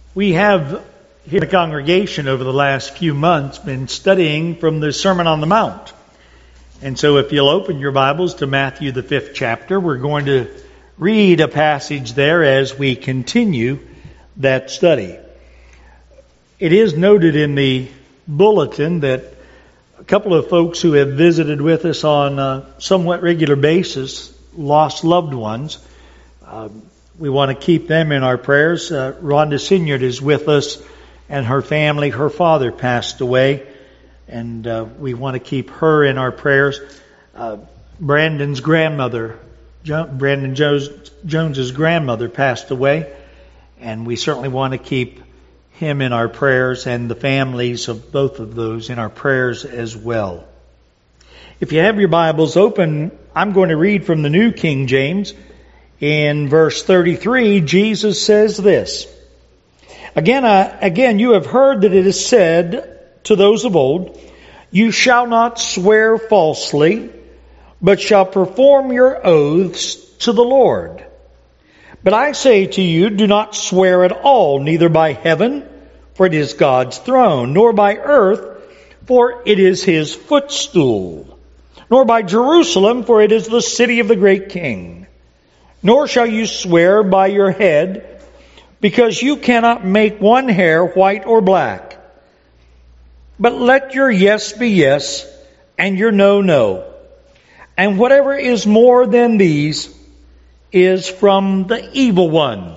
We have here in the congregation over the last few months been studying from the Sermon on the Mount. And so if you'll open your Bibles to Matthew the 5th chapter, we're going to read a passage there as we continue that study. It is noted in the bulletin that a couple of folks who have visited with us on a somewhat regular basis lost loved ones. We want to keep them in our prayers. Rhonda Sinyard is with us and her family. Her father passed away, and we want to keep her in our prayers. Brandon's grandmother, Brandon Jones's grandmother passed away, and we certainly want to keep him in our prayers and the families of both of those in our prayers as well. If you have your Bibles open, I'm going to read from the New King James. In verse 33, Jesus says this, Again, you have heard that it is said to those of old, you shall not swear falsely, but shall perform your oaths to the Lord. But I say to you, do not swear at all, neither by heaven, for it is God's throne, nor by earth, for it is His footstool, nor by Jerusalem, for it is the city of the great King. Nor shall you swear by your head, because you cannot make one hair white or black. But let your yes be yes, and your no, no. And whatever is more than these is from the evil one.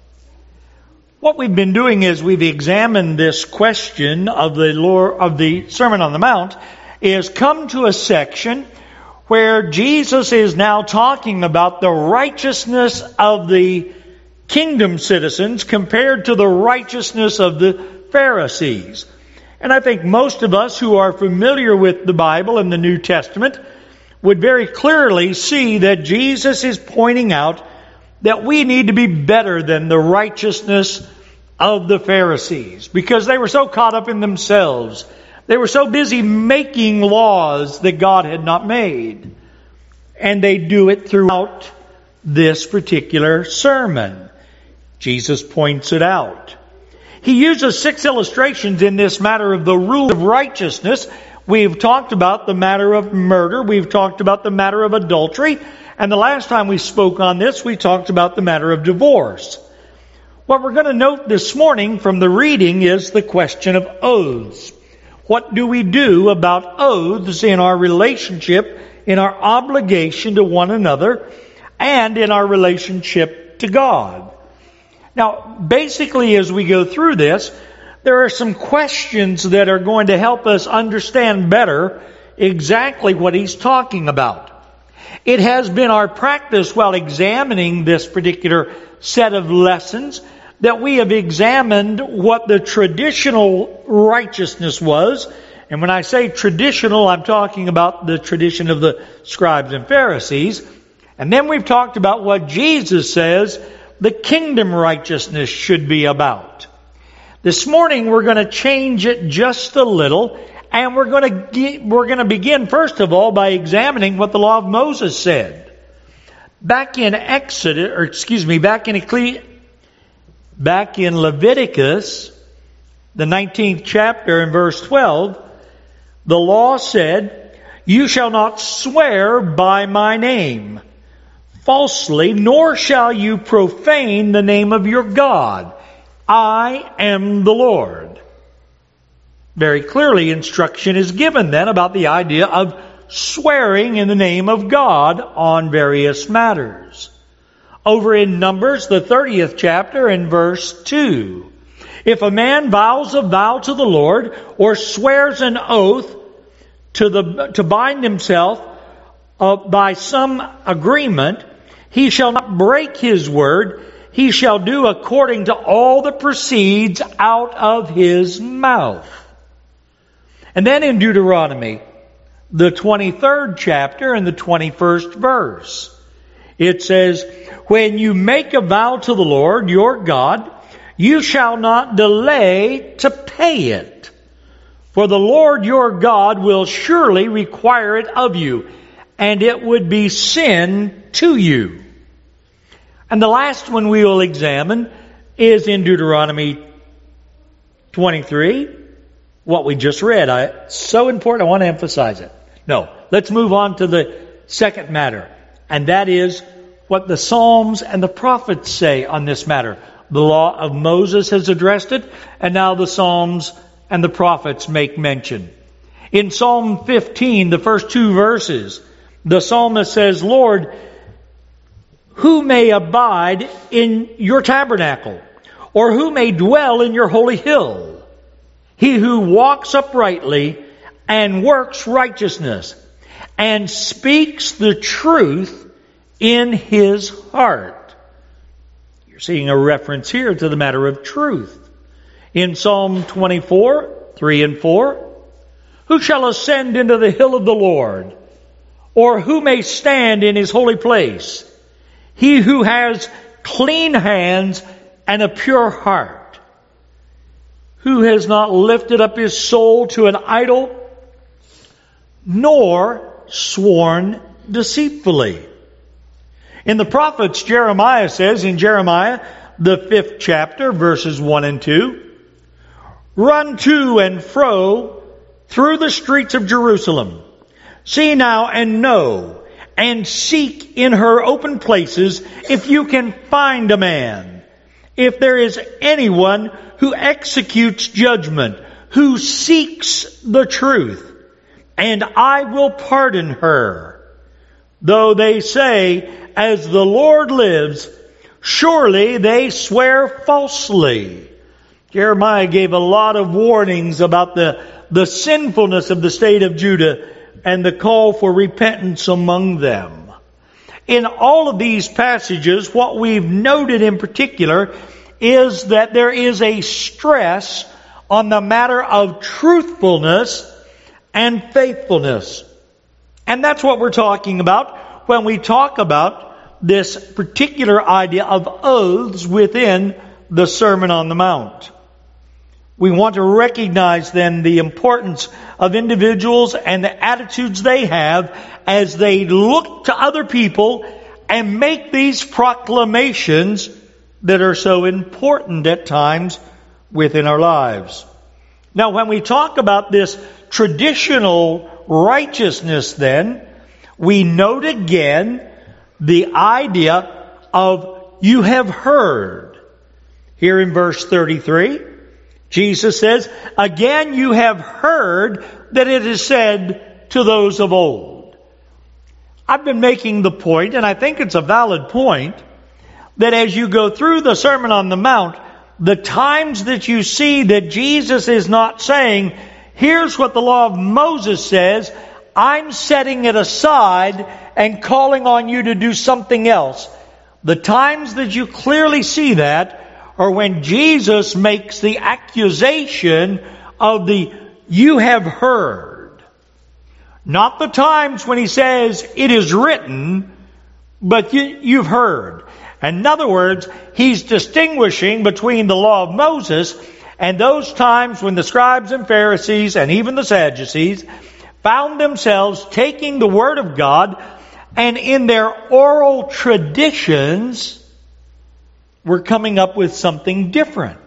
What we've been doing is we've examined this question of the Sermon on the Mount, is come to a section where Jesus is now talking about the righteousness of the kingdom citizens compared to the righteousness of the Pharisees. And I think most of us who are familiar with the Bible and the New Testament would very clearly see that Jesus is pointing out that we need to be better than the righteousness of the Pharisees, because they were so caught up in themselves. They were so busy making laws that God had not made. And they do it throughout this particular sermon. Jesus points it out. He uses 6 illustrations in this matter of the rule of righteousness. We've talked about the matter of murder. We've talked about the matter of adultery. And the last time we spoke on this, we talked about the matter of divorce. What we're going to note this morning from the reading is the question of oaths. What do we do about oaths in our relationship, in our obligation to one another, and in our relationship to God? Now, basically, as we go through this, there are some questions that are going to help us understand better exactly what he's talking about. It has been our practice while examining this particular set of lessons that we have examined what the traditional righteousness was. And when I say traditional, I'm talking about the tradition of the scribes and Pharisees. And then we've talked about what Jesus says the kingdom righteousness should be about. This morning we're going to change it just a little, and we're going to begin first of all by examining what the law of Moses said. Back in Leviticus, the 19th chapter and verse 12, the law said, you shall not swear by my name falsely, nor shall you profane the name of your God. I am the Lord. Very clearly, instruction is given then about the idea of swearing in the name of God on various matters. Over in Numbers, the 30th chapter and verse 2. If a man vows a vow to the Lord or swears an oath to bind himself by some agreement, he shall not break his word. He shall do according to all that proceeds out of his mouth. And then in Deuteronomy, the 23rd chapter and the 21st verse, it says, when you make a vow to the Lord your God, you shall not delay to pay it. For the Lord your God will surely require it of you, and it would be sin to you. And the last one we will examine is in Deuteronomy 23, what we just read. It's so important, I want to emphasize it. No, let's move on to the second matter, and that is what the Psalms and the prophets say on this matter. The law of Moses has addressed it, and now the Psalms and the prophets make mention. In Psalm 15, the first two verses, the psalmist says, Lord, who may abide in your tabernacle? Or who may dwell in your holy hill? He who walks uprightly and works righteousness and speaks the truth in his heart. You're seeing a reference here to the matter of truth. In Psalm 24, 3 and 4, who shall ascend into the hill of the Lord? Or who may stand in his holy place? He who has clean hands and a pure heart, who has not lifted up his soul to an idol, nor sworn deceitfully. In the prophets, Jeremiah says in Jeremiah, the 5th chapter, verses 1 and 2, run to and fro through the streets of Jerusalem. See now and know, and seek in her open places if you can find a man. If there is anyone who executes judgment, who seeks the truth, and I will pardon her. Though they say, as the Lord lives, surely they swear falsely. Jeremiah gave a lot of warnings about the sinfulness of the state of Judah and the call for repentance among them. In all of these passages, what we've noted in particular is that there is a stress on the matter of truthfulness and faithfulness. And that's what we're talking about when we talk about this particular idea of oaths within the Sermon on the Mount. We want to recognize then the importance of individuals and the attitudes they have as they look to other people and make these proclamations that are so important at times within our lives. Now, when we talk about this traditional righteousness then, we note again the idea of you have heard. Here in verse 33, Jesus says, again you have heard that it is said to those of old. I've been making the point, and I think it's a valid point, that as you go through the Sermon on the Mount, the times that you see that Jesus is not saying, here's what the law of Moses says, I'm setting it aside and calling on you to do something else. The times that you clearly see that are when Jesus makes the accusation of the you have heard. Not the times when he says it is written, but you've heard. In other words, he's distinguishing between the law of Moses and those times when the scribes and Pharisees and even the Sadducees found themselves taking the Word of God and in their oral traditions were coming up with something different.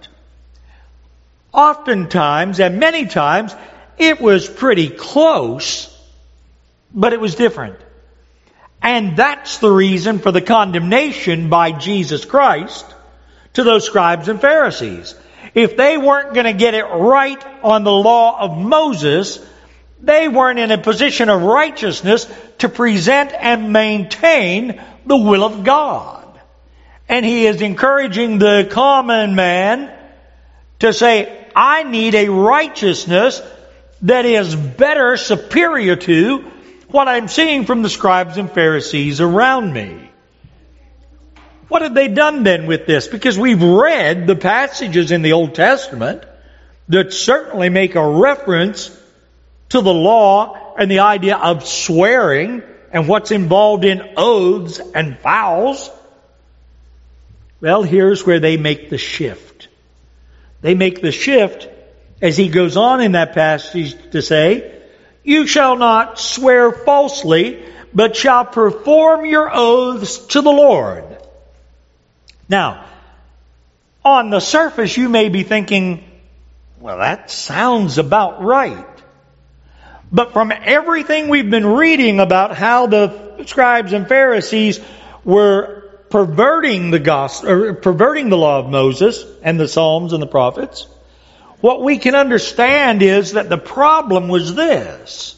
Oftentimes, and many times, it was pretty close, but it was different. And that's the reason for the condemnation by Jesus Christ to those scribes and Pharisees. If they weren't going to get it right on the law of Moses, they weren't in a position of righteousness to present and maintain the will of God. And he is encouraging the common man to say, I need a righteousness that is better, superior to what I'm seeing from the scribes and Pharisees around me. What have they done then with this? Because we've read the passages in the Old Testament that certainly make a reference to the law and the idea of swearing and what's involved in oaths and vows. Well, here's where they make the shift. They make the shift as he goes on in that passage to say, you shall not swear falsely, but shall perform your oaths to the Lord. Now, on the surface you may be thinking, Well, that sounds about right. But from everything we've been reading about how the scribes and Pharisees were perverting the gospel, or perverting the law of Moses and the Psalms and the prophets, what we can understand is that the problem was this: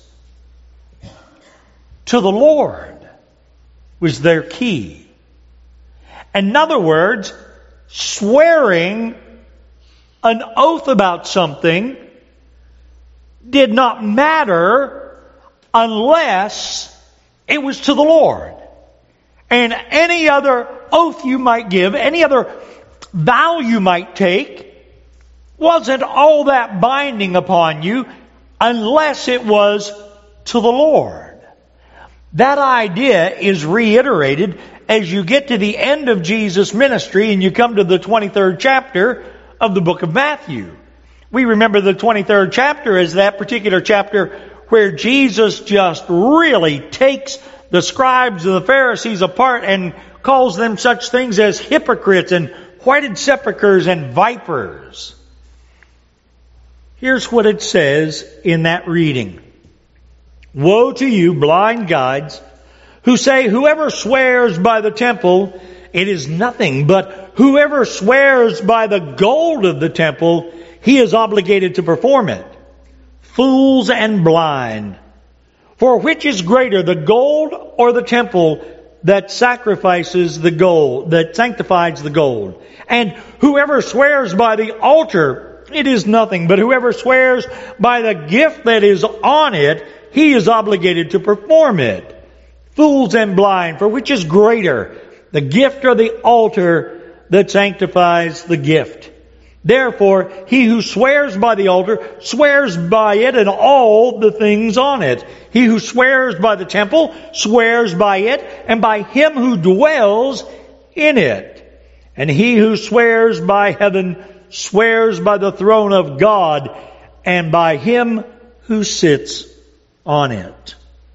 to the Lord was their key. In other words, swearing an oath about something did not matter unless it was to the Lord. And any other oath you might give, any other vow you might take, wasn't all that binding upon you unless it was to the Lord. That idea is reiterated as you get to the end of Jesus' ministry and you come to the 23rd chapter of the book of Matthew. We remember the 23rd chapter as that particular chapter where Jesus just really takes the scribes and the Pharisees apart and calls them such things as hypocrites and whited sepulchres and vipers. Here's what it says in that reading. Woe to you, blind guides, who say, whoever swears by the temple, it is nothing, but whoever swears by the gold of the temple, he is obligated to perform it. Fools and blind. For which is greater, the gold or the temple that sacrifices the gold, that sanctifies the gold? And whoever swears by the altar, it is nothing, but whoever swears by the gift that is on it, he is obligated to perform it. Fools and blind, for which is greater, the gift or the altar that sanctifies the gift? Therefore, he who swears by the altar swears by it and all the things on it. He who swears by the temple swears by it and by him who dwells in it. And he who swears by heaven swears by the throne of God and by him who sits on it.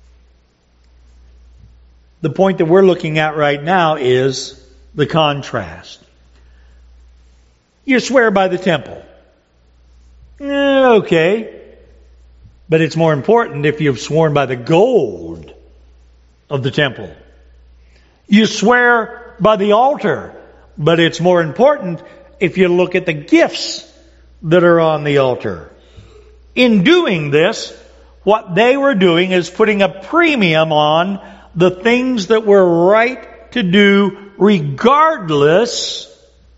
The point that we're looking at right now is the contrast. You swear by the temple. Okay. But it's more important if you've sworn by the gold of the temple. You swear by the altar. But it's more important if you look at the gifts that are on the altar. In doing this, what they were doing is putting a premium on the things that were right to do regardless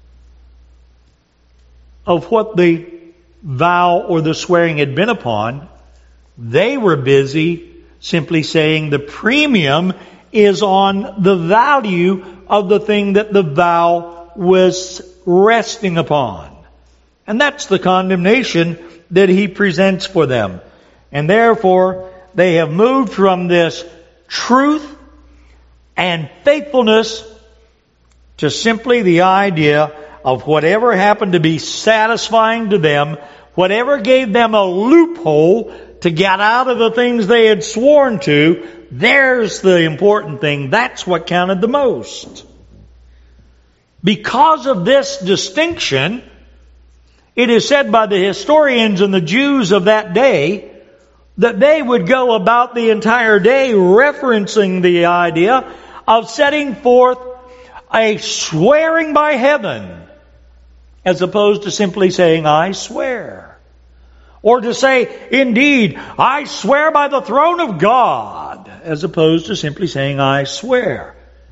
of what the vow or the swearing had been upon. They were busy simply saying the premium is on the value of the thing that the vow was resting upon. And that's the condemnation that he presents for them. And therefore, they have moved from this truth and faithfulness to simply the idea of whatever happened to be satisfying to them, whatever gave them a loophole to get out of the things they had sworn to, there's the important thing. That's what counted the most. Because of this distinction, it is said by the historians and the Jews of that day that they would go about the entire day referencing the idea of setting forth a swearing by heaven, as opposed to simply saying, I swear. Or to say, indeed, I swear by the throne of God, as opposed to simply saying, I swear.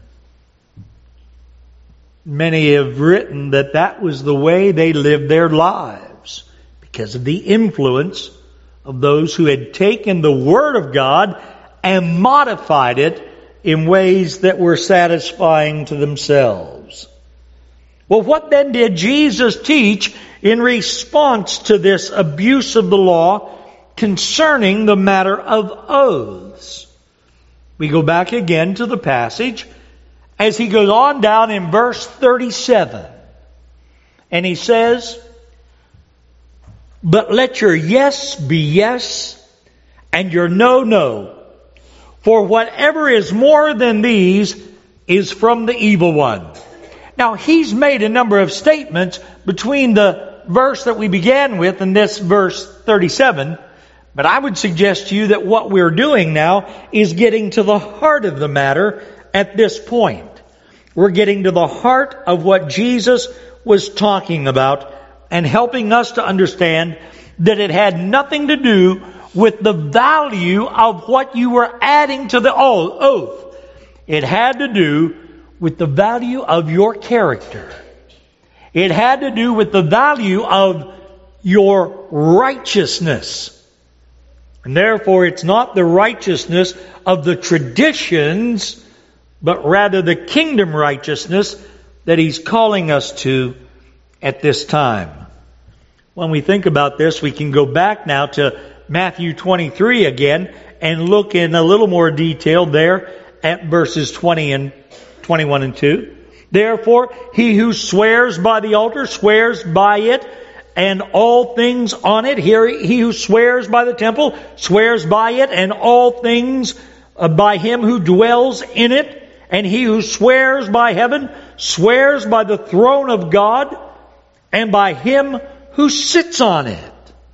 Many have written that that was the way they lived their lives because of the influence of those who had taken the Word of God and modified it in ways that were satisfying to themselves. Well, what then did Jesus teach in response to this abuse of the law concerning the matter of oaths? We go back again to the passage as he goes on down in verse 37. And he says, but let your yes be yes and your no, no. For whatever is more than these is from the evil one. Now, he's made a number of statements between the verse that we began with in this verse 37, but I would suggest to you that what we're doing now is getting to the heart of the matter at this point. We're getting to the heart of what Jesus was talking about and helping us to understand that it had nothing to do with the value of what you were adding to the oath. It had to do with the value of your character. It had to do with the value of your righteousness. And therefore, it's not the righteousness of the traditions, but rather the kingdom righteousness that He's calling us to at this time. When we think about this, we can go back now to Matthew 23 again and look in a little more detail there at verses 21 and 2. Therefore, he who swears by the altar swears by it and all things on it. Here, he who swears by the temple swears by it and all things by him who dwells in it. And he who swears by heaven swears by the throne of God and by him who sits on it.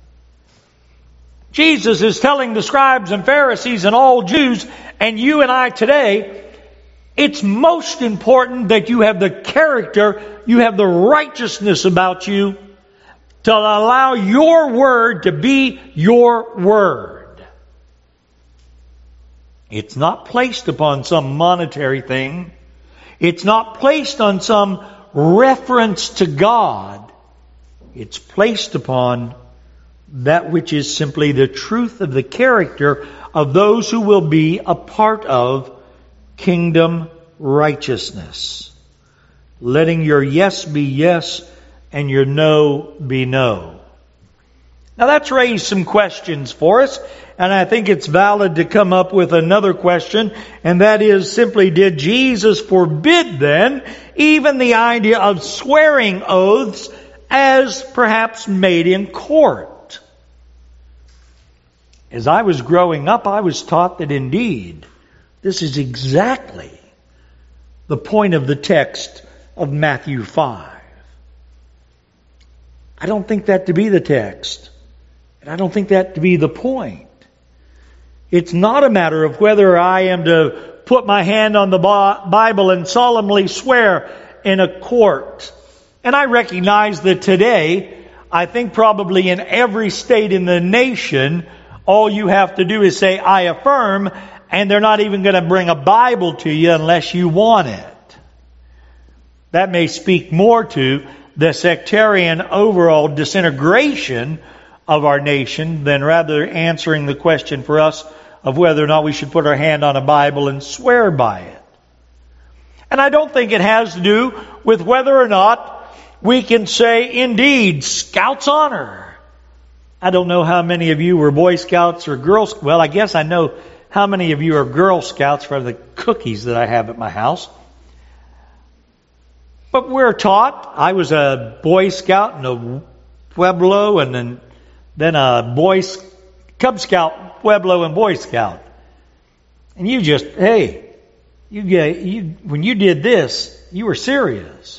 Jesus is telling the scribes and Pharisees and all Jews and you and I today, it's most important that you have the character, you have the righteousness about you to allow your word to be your word. It's not placed upon some monetary thing. It's not placed on some reference to God. It's placed upon that which is simply the truth of the character of those who will be a part of kingdom righteousness. Letting your yes be yes and your no be no. Now that's raised some questions for us, and I think it's valid to come up with another question, and that is simply, did Jesus forbid then even the idea of swearing oaths as perhaps made in court? As I was growing up, I was taught that indeed, this is exactly the point of the text of Matthew 5. I don't think that to be the text. And I don't think that to be the point. It's not a matter of whether I am to put my hand on the Bible and solemnly swear in a court. And I recognize that today, I think probably in every state in the nation, all you have to do is say, I affirm, and they're not even going to bring a Bible to you unless you want it. That may speak more to the sectarian overall disintegration of our nation than rather answering the question for us of whether or not we should put our hand on a Bible and swear by it. And I don't think it has to do with whether or not we can say, indeed, Scouts honor. I don't know how many of you were Boy Scouts or Girl Scouts. Well, I guess I know how many of you are Girl Scouts for the cookies that I have at my house. But we're taught, I was a Boy Scout in a Pueblo and then a Cub Scout, Pueblo and Boy Scout. And you just, hey, when you did this, you were serious.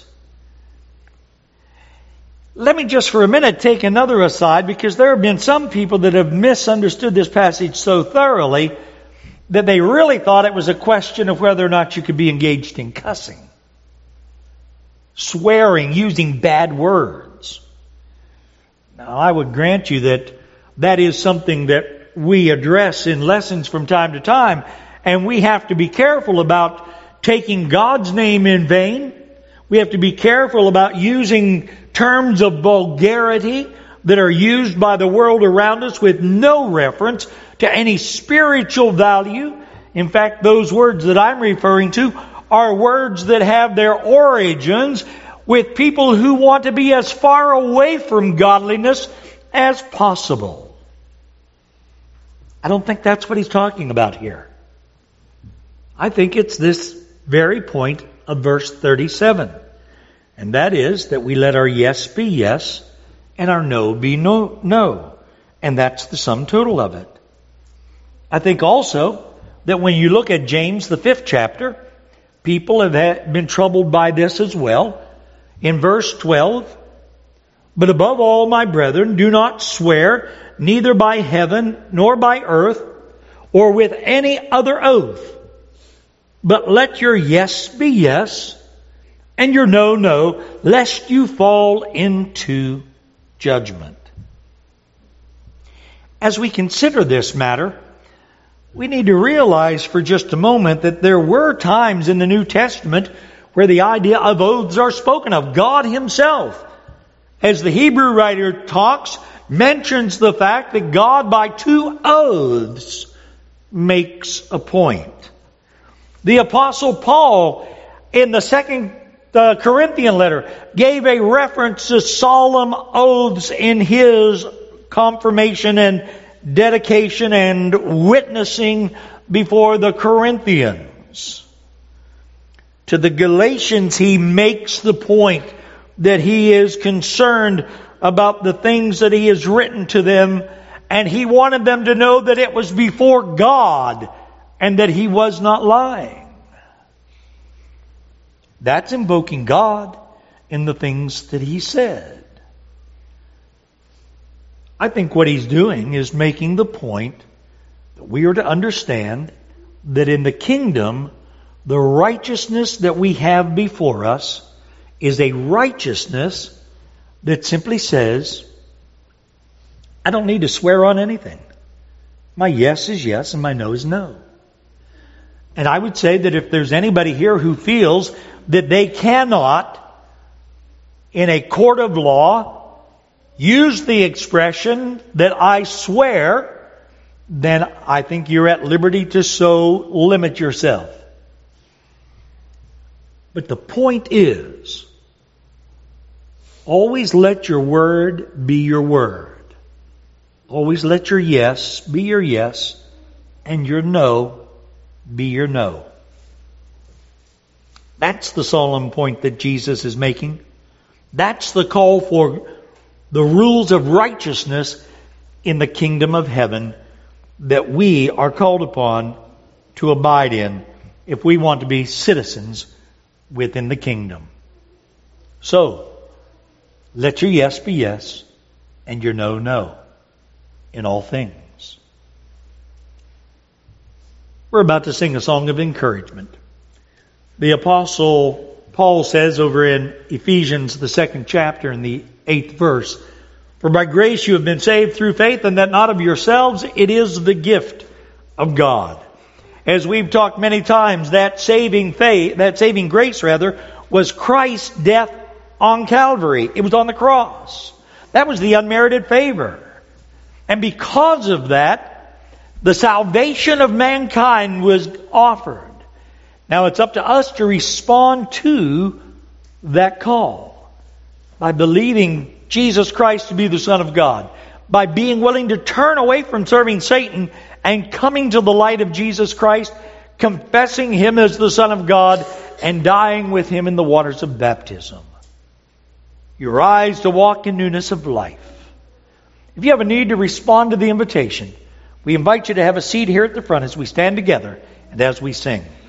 Let me just for a minute take another aside, because there have been some people that have misunderstood this passage so thoroughly that they really thought it was a question of whether or not you could be engaged in cussing, swearing, using bad words. Now, I would grant you that that is something that we address in lessons from time to time, and we have to be careful about taking God's name in vain. We have to be careful about using terms of vulgarity that are used by the world around us with no reference to any spiritual value. In fact, those words that I'm referring to are words that have their origins with people who want to be as far away from godliness as possible. I don't think that's what he's talking about here. I think it's this very point of verse 37. And that is that we let our yes be yes and our no be no. And that's the sum total of it. I think also that when you look at James, the 5th chapter, people have been troubled by this as well. In verse 12, But above all, my brethren, do not swear, neither by heaven, nor by earth, or with any other oath. But let your yes be yes, and your no, no, lest you fall into judgment. As we consider this matter, we need to realize for just a moment that there were times in the New Testament where the idea of oaths are spoken of. God Himself, as the Hebrew writer talks, mentions the fact that God by 2 oaths makes a point. The Apostle Paul, in the 2 Corinthian letter, gave a reference to solemn oaths in his confirmation and dedication and witnessing before the Corinthians. To the Galatians, he makes the point that he is concerned about the things that he has written to them, and he wanted them to know that it was before God and that he was not lying. That's invoking God in the things that he said. I think what he's doing is making the point that we are to understand that in the kingdom, the righteousness that we have before us is a righteousness that simply says, I don't need to swear on anything. My yes is yes and my no is no. And I would say that if there's anybody here who feels that they cannot, in a court of law, use the expression that I swear, then I think you're at liberty to so limit yourself. But the point is, always let your word be your word. Always let your yes be your yes, and your no be your no. That's the solemn point that Jesus is making. That's the call for the rules of righteousness in the kingdom of heaven that we are called upon to abide in if we want to be citizens within the kingdom. So, let your yes be yes and your no, no in all things. We're about to sing a song of encouragement. The Apostle Paul says over in Ephesians, the 2nd chapter, in the 8th verse, for by grace you have been saved through faith, and that not of yourselves, it is the gift of God. As we've talked many times, that saving grace was Christ's death on Calvary. It was on the cross. That was the unmerited favor. And because of that, the salvation of mankind was offered. Now it's up to us to respond to that call by believing Jesus Christ to be the Son of God, by being willing to turn away from serving Satan and coming to the light of Jesus Christ, confessing Him as the Son of God, and dying with Him in the waters of baptism. Your eyes to walk in newness of life. If you have a need to respond to the invitation, we invite you to have a seat here at the front as we stand together and as we sing.